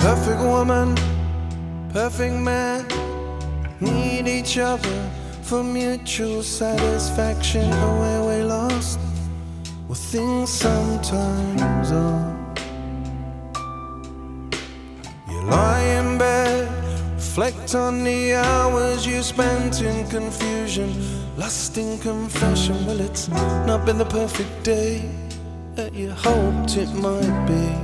Perfect woman, perfect man need each other for mutual satisfaction. But where we lost, well, things sometimes are. You lie in bed, reflect on the hours you spent in confusion, lust in confession. Well, it's not been the perfect day that you hoped it might be.